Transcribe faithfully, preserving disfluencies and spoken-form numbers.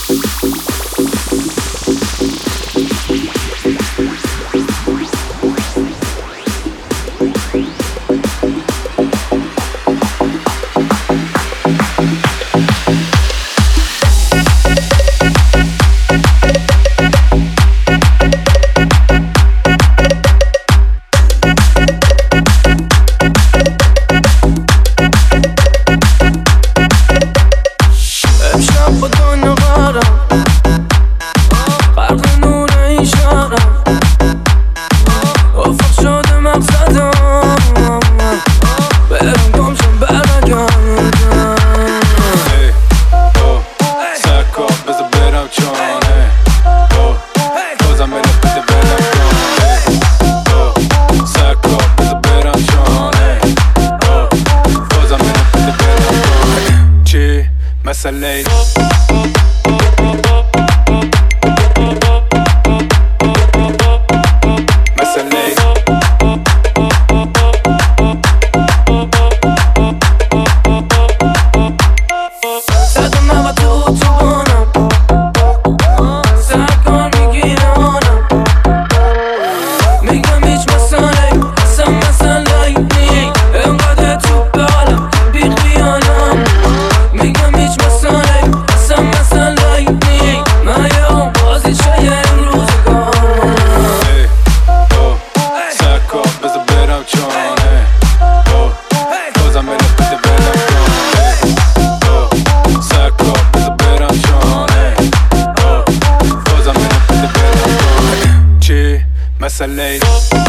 مسئله مسئله صد و نود تو اتوبانم سرکار میگیرانم میگم هیچ مسئله اصلا مسئله نی انقدر تو بالم بی خیالم میگم هیچ مسئله اصلا مسئله نی من یه بازی چه روزگارم سرکار بذار برم چانه بازم بره بده برم چانه سرکار بذار برم چانه بازم بره بده برم چانه چی مسئله